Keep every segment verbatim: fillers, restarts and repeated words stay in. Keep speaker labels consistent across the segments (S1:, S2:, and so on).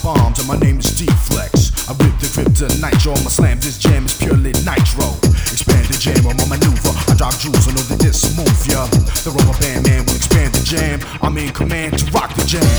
S1: bombs and my name is D-Flex. I rip the kryptonite, yo, I'ma slam this jam is purely nitro. Expand the jam, I'm a maneuver, I drop jewels, I know that this move, yeah. The rubber band man will expand the jam, I'm in command to rock the jam.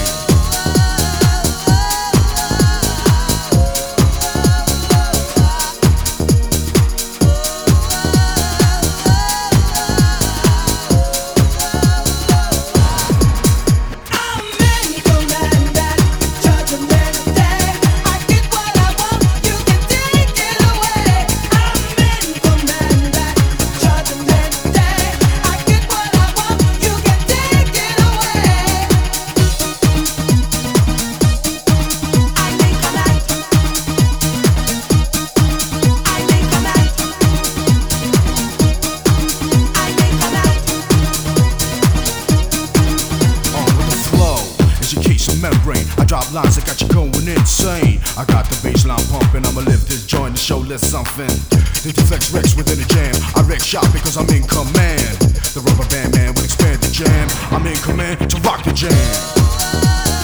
S1: Membrane. I drop lines that got you going insane. I got the bassline pumping, I'ma lift this joint to show little something. The D-Flex Rex within the jam. I wreck shop because I'm in command. The rubber band man will expand the jam. I'm in command to rock the jam.